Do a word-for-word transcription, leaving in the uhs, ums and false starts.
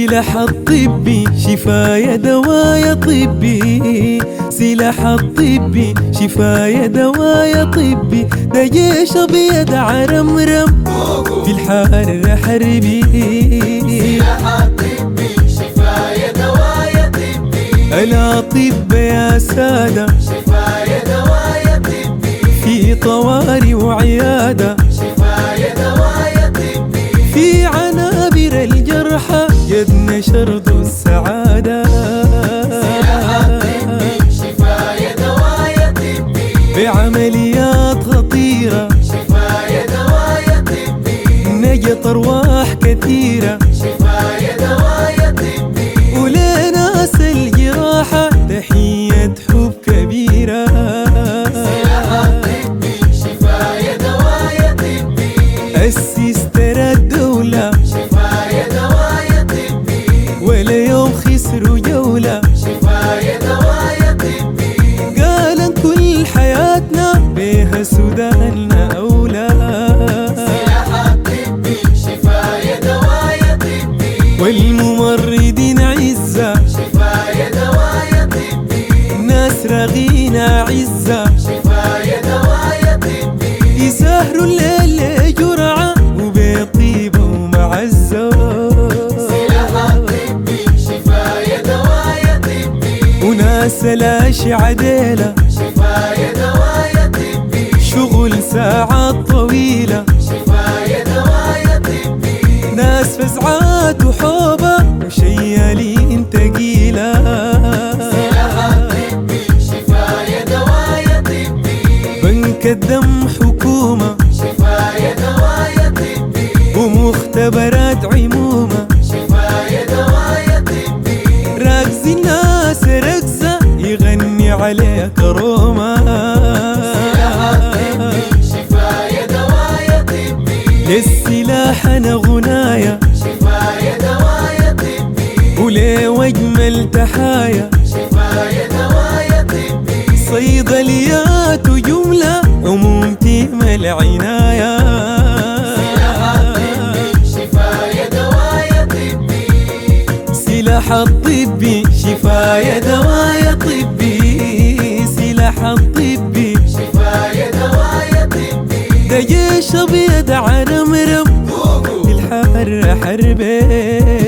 سلاح الطبي شفايا دوايا طبي، سلاح الطبي شفايا دوايا طبي، ده جيش ابيض عرمرم في الحار حربي. سلاح الطبي شفايا دوايا طبي، الأطب يا سادة شفايا دوايا طبي، في طوارئ وعيادة شفايا دوايا طبي، في عنابر الجرحى قد نشرت السعادة. سلاح الطبي شفايا دوايا طبي، بعمليات خطيرة شفايا دوايا طبي، نجت أرواح كثيرة، شفايا دوايا طبي، ولناس الجراحة تحية حب كبيرة. سلاح الطبي شفايا دوايا طبي، أسستر الدولة شفايا دوايا طبي، ولا يوم خسروا جولة، شفايا دوايا طبي، قالن كل حياتنا بيها سوداننا أولى. سلاح الطبي شفايا دوايا طبي، والممرضين عزة، شفايا دوايا طبي، ناس رغينا عزة، شفايا دوايا طبي، يسهروا الليل جرعة وبطيبة ومعزة. سلاح الطبي شفايا دوايا طبي، وناس الأشعة ديلة، شفايا دوايا طبي، شغل ساعات طويلة، شفايا دوايا طبي، ناس فزعات وحوبة وشيالين تقيلة. سلاح الطبي شفايا دوايا طبي، بنك الدم حكومة شفايا دوايا طبي، ومختبرات عمومة، شفايا دوايا طبي، راكز الناس ركزة يغني عليك روما. سلاح الطبي شفايا دوايا طبي، للسلاح أنا غنايا شفايا دوايا طبي، وليه واجمل تحايا، شفايا دوايا طبي، صيدليات وجملة عموم تيم العناية. سلاح الطبي شفايا دوايا طبي، سلاح الطبي شفايا دوايا طبي، سلاح الطبي شفايا دوايا طبي، ده جيش ابيض عرمرم في الحار حربي.